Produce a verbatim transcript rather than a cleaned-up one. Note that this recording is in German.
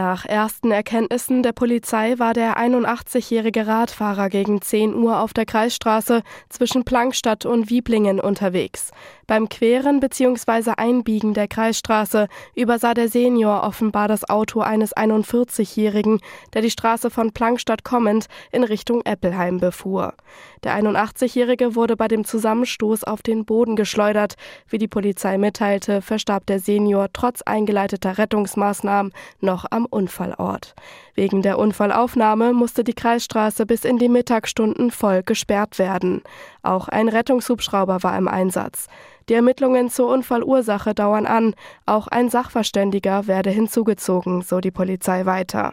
Nach ersten Erkenntnissen der Polizei war der einundachtzigjährige Radfahrer gegen zehn Uhr auf der Kreisstraße zwischen Plankstadt und Wieblingen unterwegs. Beim Queren bzw. Einbiegen der Kreisstraße übersah der Senior offenbar das Auto eines einundvierzigjährigen, der die Straße von Plankstadt kommend in Richtung Eppelheim befuhr. Der einundachtzigjährige wurde bei dem Zusammenstoß auf den Boden geschleudert. Wie die Polizei mitteilte, verstarb der Senior trotz eingeleiteter Rettungsmaßnahmen noch am Unfallort. Wegen der Unfallaufnahme musste die Kreisstraße bis in die Mittagsstunden voll gesperrt werden. Auch ein Rettungshubschrauber war im Einsatz. Die Ermittlungen zur Unfallursache dauern an. Auch ein Sachverständiger werde hinzugezogen, so die Polizei weiter.